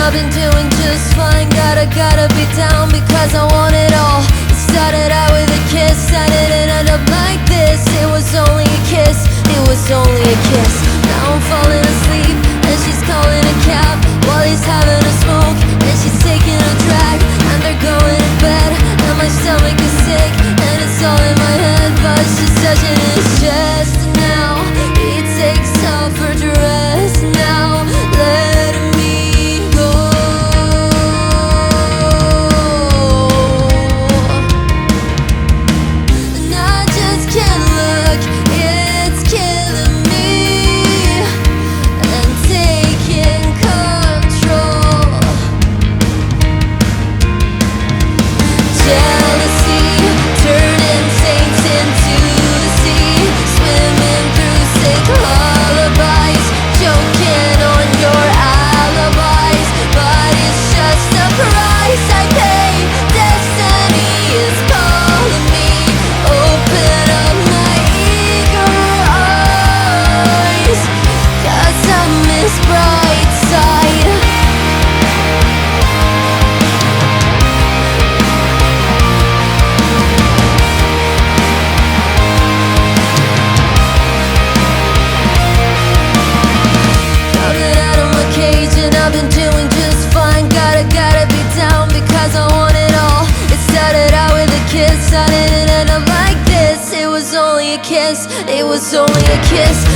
I've been doing just fine. Gotta be down because I want it all. It started out with a kiss, I didn't end up like this. It was only a kiss, it was only a kiss. Now I'm falling asleep and she's calling a cab while he's having a smoke and she's taking a drag. And they're going to bed and my stomach is sick and it's all in my head, but she's touching his chest. And now he takes off her dress, now letting me go. And I just can't look, it's killing me and taking control. Jealousy, turning saints into the sea, swimming through sick lullabies, choking on your alibis. But it's just a price I pay. Destiny is calling me. Open up my eager eyes, 'cause I miss bright side. Coming out of my cage and I've been doing just fine. Gotta be down because I want it all. It started out with a kiss, I didn't end up like this. It was only a kiss, it was only a kiss.